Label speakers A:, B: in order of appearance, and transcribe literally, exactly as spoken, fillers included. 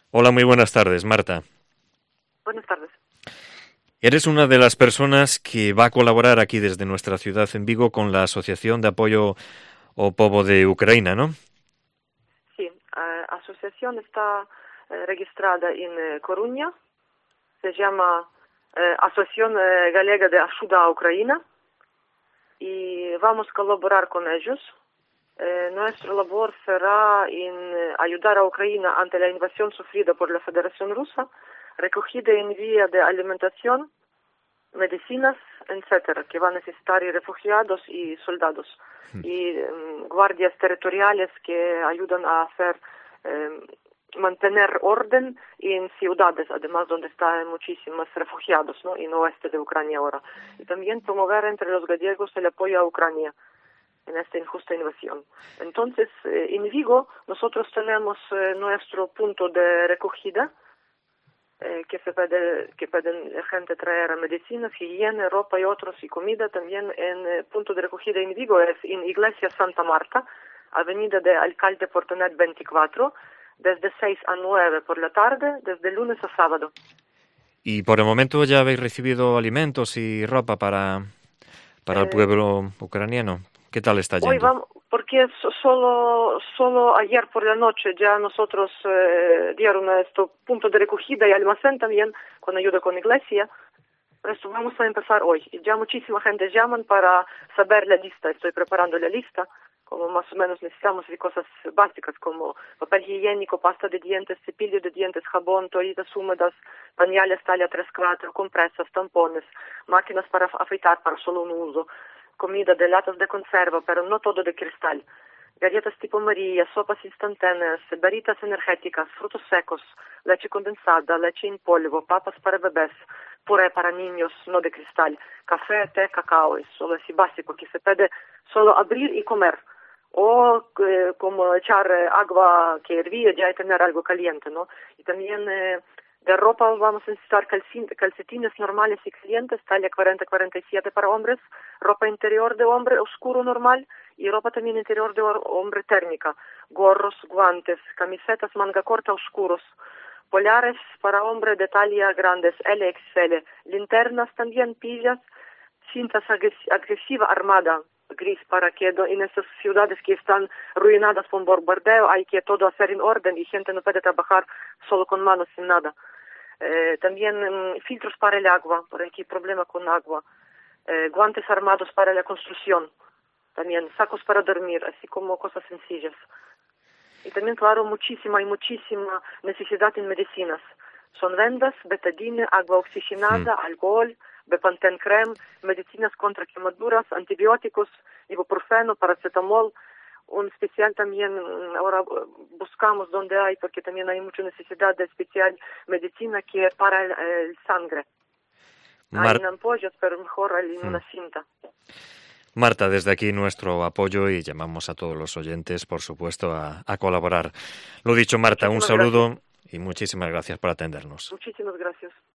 A: Hola, muy buenas tardes, Marta.
B: Buenas tardes.
A: Eres una de las personas que va a colaborar aquí desde nuestra ciudad en Vigo con la Asociación de Apoyo ao Povo de Ucrania, ¿no?
B: Sí, la asociación está eh, registrada en eh, Coruña. Se llama eh, Asociación eh, Galega de Ayuda a Ucrania y vamos a colaborar con ellos. Eh, nuestra labor será en eh, ayudar a Ucrania ante la invasión sufrida por la Federación Rusa, recogida y envía de alimentación, medicinas, etcétera, que van a necesitar y refugiados y soldados y um, guardias territoriales que ayudan a hacer eh, mantener orden en ciudades, además donde están muchísimos refugiados, ¿no? En oeste de Ucrania ahora. Y también promover entre los gallegos el apoyo a Ucrania en esta injusta invasión. Entonces, eh, en Vigo nosotros tenemos eh, nuestro punto de recogida, eh, que se puede, que pueden la gente traer medicinas, higiene, ropa y otros, y comida también en eh, punto de recogida en Vigo, es en Iglesia Santa Marta, avenida de Alcalde Portonet veinticuatro, desde seis a nueve por la tarde, desde lunes a sábado.
A: Y por el momento ya habéis recibido alimentos y ropa para, para el
B: Eh,
A: pueblo ucraniano. ¿Qué tal está
B: Hoy
A: yendo?
B: vamos, porque so- solo, solo ayer por la noche ya nosotros eh, dieron a esto punto de recogida y almacén también, con ayuda con iglesia. Por eso vamos a empezar hoy. Y ya muchísima gente llaman para saber la lista. Estoy preparando la lista, como más o menos necesitamos de cosas básicas como papel higiénico, pasta de dientes, cepillo de dientes, jabón, toallitas húmedas, pañales talla tres cuatro, compresas, tampones, máquinas para afeitar para solo un uso, comida de latas de conserva, pero no todo de cristal, galletas tipo María, sopas instantáneas, barritas energéticas, frutos secos, leche condensada, leche en polvo, papas para bebés, puré para niños, no de cristal, café, té, cacao, es solo así básico, que se puede solo abrir y comer. O eh, como echar eh, agua que hervía ya y tener algo caliente, ¿no? Y también eh, de ropa vamos a necesitar calcin- calcetines normales y calientes, talla cuarenta cuarenta y siete para hombres, ropa interior de hombre oscuro normal y ropa también interior de hombre térmica, gorros, guantes, camisetas manga corta oscuros, polares para hombre de talla grandes L X L, linternas también, pillas, cintas agres- agresiva armada gris para que do- en esas ciudades que están arruinadas por bombardeo hay que todo hacer en orden y gente no puede trabajar solo con manos sin nada. Eh, también mm, filtros para el agua, por aquí problema con agua, eh, guantes armados para la construcción, también sacos para dormir, así como cosas sencillas. Y también, claro, muchísima y muchísima necesidad en medicinas. Son vendas, betadine, agua
A: Hmm.
B: oxigenada, alcohol, Bepanthen creme, medicinas contra quemaduras, antibióticos, ibuprofeno, paracetamol. Un especial también, mm, ahora eh, buscamos donde hay, porque también hay mucha necesidad de especial medicina que para el, el sangre. Hay
A: Mar-
B: en ampollas, pero mejor hay en
A: hmm.
B: una cinta.
A: Marta, desde aquí nuestro apoyo y llamamos a todos los oyentes, por supuesto, a, a colaborar. Lo dicho, Marta, un
B: Muchísimas gracias.
A: saludo y muchísimas gracias por atendernos.
B: Muchísimas gracias.